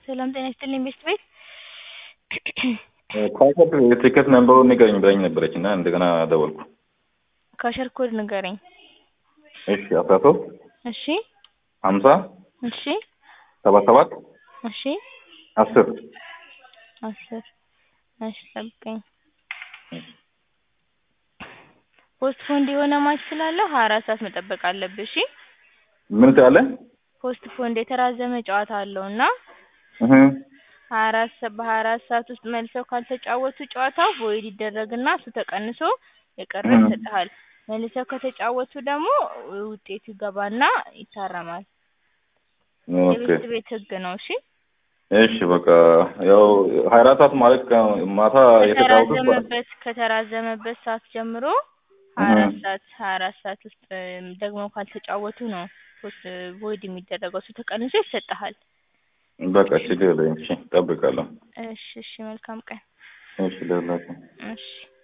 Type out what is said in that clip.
ሰላም ጤና ይስጥልኝ ቤስት ቤት ኳሶት የቲኬት ነምበሩን ንገረኝ ብላኝ ነበረችና እንደገና ደወልኩ። ካሸር ኮድ ንገረኝ። እሺ 13 እሺ 50 እሺ 77 እሺ 10 እሺ ጠብቀኝ። ፖስት ፎንድ የሆነ ማች ስላለ 24 ሰዓት መጠበቅ አለብህ። እሺ ምን ታለ? ፖስት ፎንድ የተራዘመ ጨዋታ አለውና 24 ሰዓት ውስጥ መልሰው ካልተጫወቱ ጨዋታው ቮይድ ይደረግና እሱ ተቀንሶ የቀረ ይሰጥሃል። መልሰው ከተጫወቱ ደግሞ ውጤቱ ይገባና ይታረማል። የቤት ቤት ህግ ነው። እሺ እሺ በቃ ያው 24 ሰዓት ማለት ማታ የተጫወቱት ከተራዘመበት ሰዓት ጀምሮ 24 ሰዓት ውስጥ ደግሞ ካልተጫወቱ ነው ፖስት ቮይድ የሚደረገው እሱ ተቀንሶ ይሰጥሃል። በቃ ችግር የለም። እሺ እጠብቃለሁ። እሺ መልካም ቀን። እሺ ደህና ነኝ። እሺ